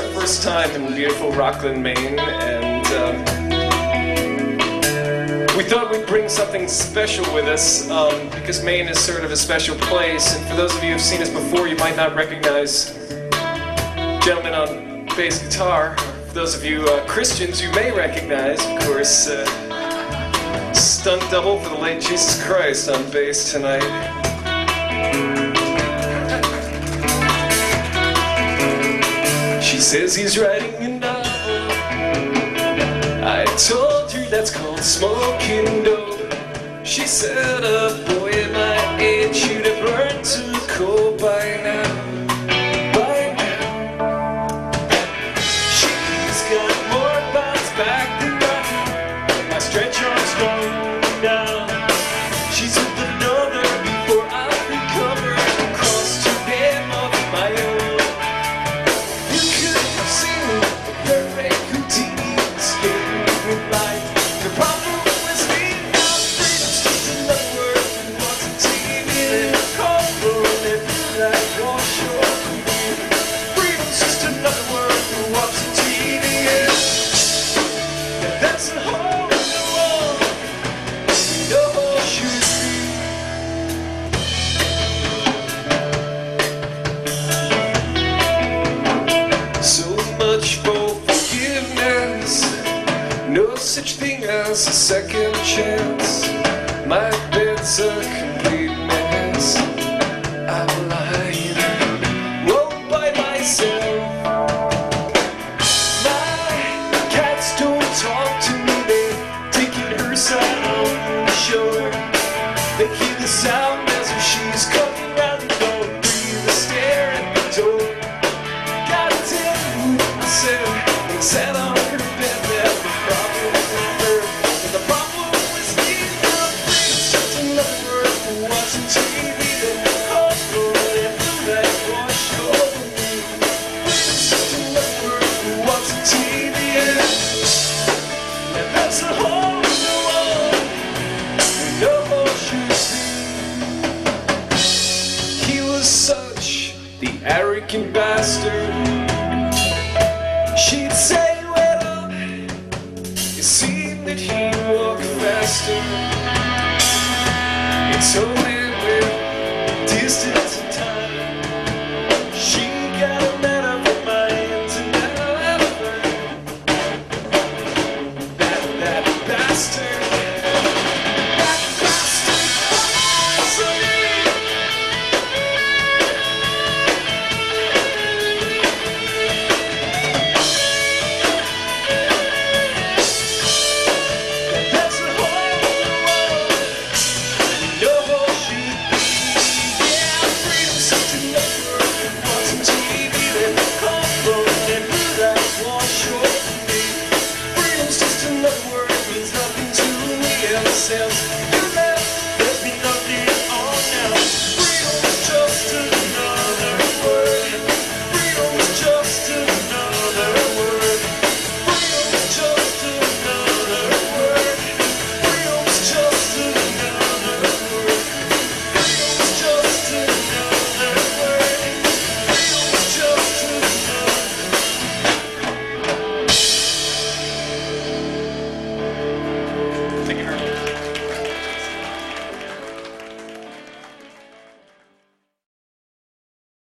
first time in beautiful Rockland, Maine, and we thought we'd bring something special with us because Maine is sort of a special place, and for those of you who've seen us before, you might not recognize gentleman on bass guitar. For those of you Christians, you may recognize, of course, stunt double for the late Jesus Christ on bass tonight. She says he's writing a novel. I told her that's called smoking dope. She said a boy at my age should have learned to cope by now. By now. She's got more bounce back than mine. My stretch arms going down. She's with another before I recover. Across to him of my own. No such thing as a second chance. My bed's a complete mess. I'm lying, all by myself. My cats don't talk to me. They're taking her side on the shore. They hear the sound as if she's coming round the door. Breathe a stare at the door. Gotta tell you, I said, and sat on her bed there. Such the arrogant bastard. She'd say, well, it seemed that he walked faster. It's